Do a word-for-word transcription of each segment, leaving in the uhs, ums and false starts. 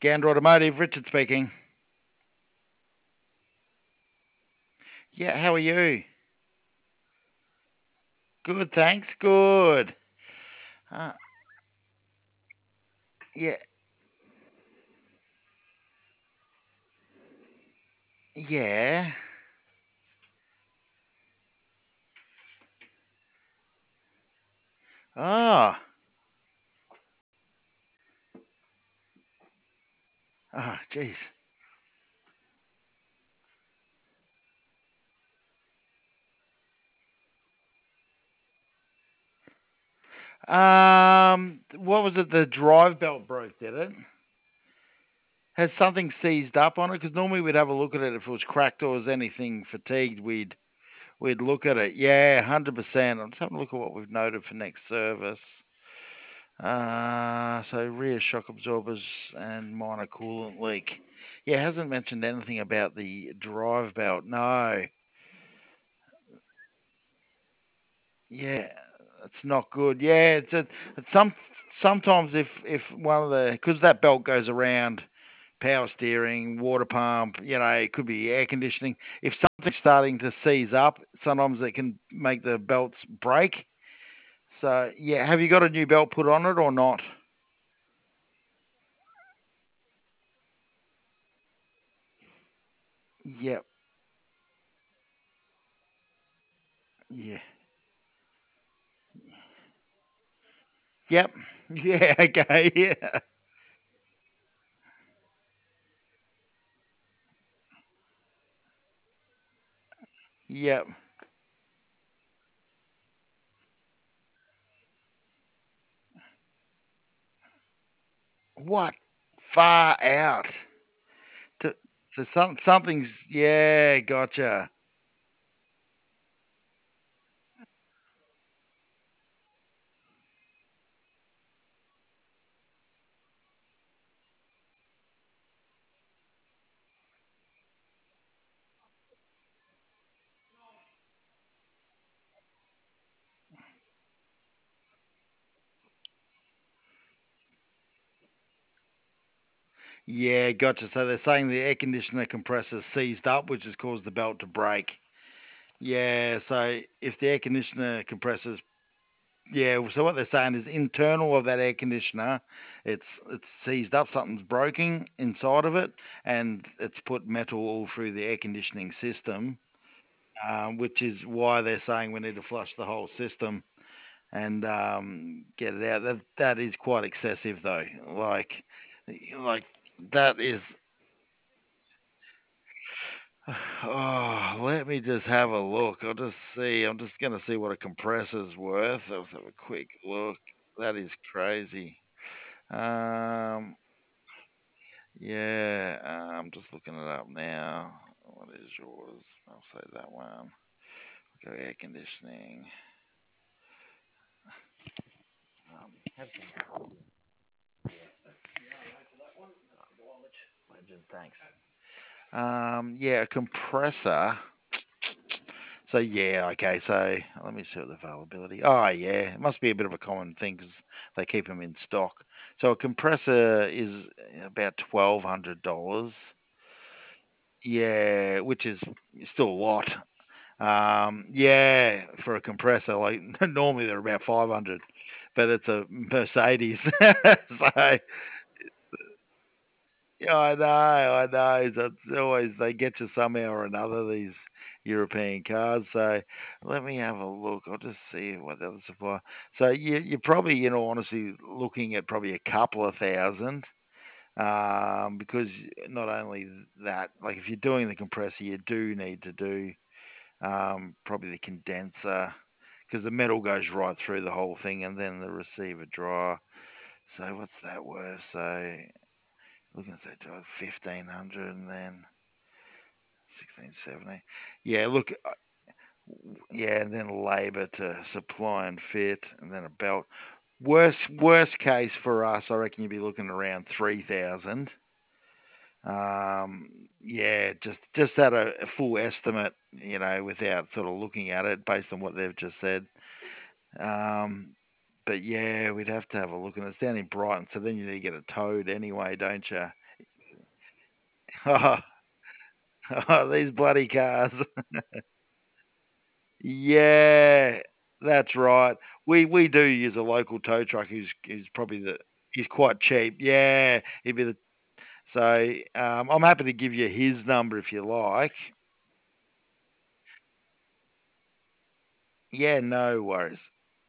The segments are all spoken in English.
Gander Automotive, Richard speaking. Yeah, how are you? Good, thanks. Good. Uh, yeah, yeah. Oh, oh, jeez. Um, what was it? The drive belt broke, did it? Has something seized up on it? Because normally we'd have a look at it if it was cracked or was anything fatigued. We'd we'd look at it. Yeah, hundred percent. I'm just having a look at what we've noted for next service. Uh, so rear shock absorbers and minor coolant leak. Yeah, hasn't mentioned anything about the drive belt. No. Yeah, it's not good. Yeah, it's a it's some sometimes if if one of the because that belt goes around power steering, water pump, you know, it could be air conditioning. If something's starting to seize up, sometimes it can make the belts break. So yeah, have you got a new belt put on it or not? Yep. Yeah. Yep. Yeah. Okay. Yeah. Yep. What? Far out. To, so some something's yeah. Gotcha. Yeah. Gotcha. So they're saying the air conditioner compressor's seized up, which has caused the belt to break. Yeah. So if the air conditioner compressor's yeah, so what they're saying is internal of that air conditioner, it's it's seized up, something's broken inside of it, and it's put metal all through the air conditioning system, um, which is why they're saying we need to flush the whole system and um, get it out. That that is quite excessive though. Like, like that is. Oh, let me just have a look. I'll just see. I'm just gonna see what a compressor's worth. Let's have a quick look. That is crazy. Um, yeah, uh, I'm just looking it up now. What is yours? I'll say that one. Go air conditioning. Um, have some. Legend, thanks. Um, yeah, a compressor. So yeah, okay. So let me see what the availability. Oh yeah, it must be a bit of a common thing because they keep them in stock. So a compressor is about twelve hundred dollars. Yeah, which is still a lot. Um, yeah, for a compressor, like normally they're about five hundred, but it's a Mercedes. So yeah, I know, I know. So it's always they get you somehow or another, these European cars. So let me have a look. I'll just see what the other supply. So you you're probably, you know, honestly looking at probably a couple of thousand. Um, because not only that, like if you're doing the compressor, you do need to do um, probably the condenser because the metal goes right through the whole thing, and then the receiver drawer. So what's that worth? So looking at that drive, fifteen hundred, and then sixteen seventy. Yeah, look, uh, yeah, and then labour to supply and fit, and then a belt. Worst worst case for us, I reckon you'd be looking around three thousand. Um, yeah, just just at a, a full estimate, you know, without sort of looking at it based on what they've just said. Um, but yeah, we'd have to have a look, and it's down in Brighton, so then you need to get it towed anyway, don't you? Oh, oh, these bloody cars. Yeah, that's right. We we do use a local tow truck who's who's probably the he's quite cheap. Yeah, he'd be the so, um, I'm happy to give you his number if you like. Yeah, no worries.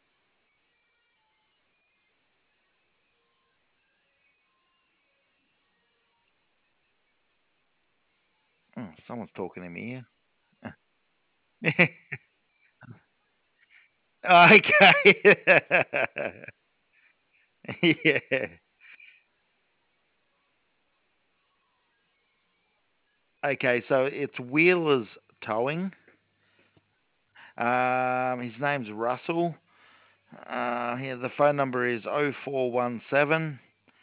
Oh, someone's talking in my ear. Okay. Yeah. Okay, so it's Wheeler's Towing. Um, his name's Russell. Uh, here the phone number is oh four one seven.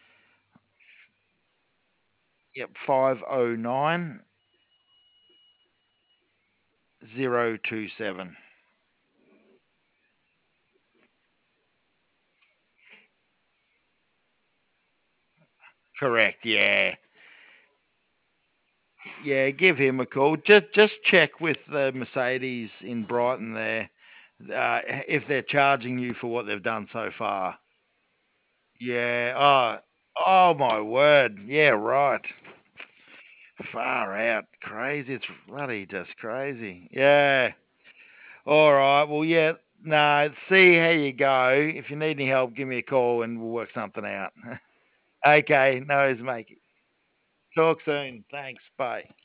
Yep, five oh nine zero two seven. Correct, yeah. Yeah, give him a call. Just just check with the Mercedes in Brighton there, uh, if they're charging you for what they've done so far. Yeah. Oh, oh my word. Yeah, right. Far out. Crazy. It's bloody just crazy. Yeah. All right. Well, yeah. No, see how you go. If you need any help, give me a call and we'll work something out. Okay. No worries, mate. Talk soon. Thanks. Bye.